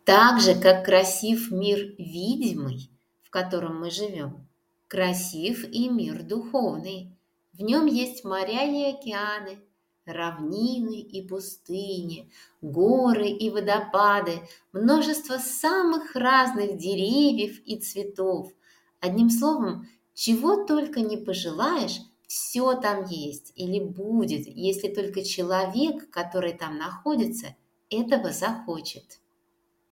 Так же, как красив мир видимый, в котором мы живем, красив и мир духовный. В нем есть моря и океаны, равнины и пустыни, горы и водопады, множество самых разных деревьев и цветов. Одним словом, чего только не пожелаешь, все там есть или будет, если только человек, который там находится, этого захочет.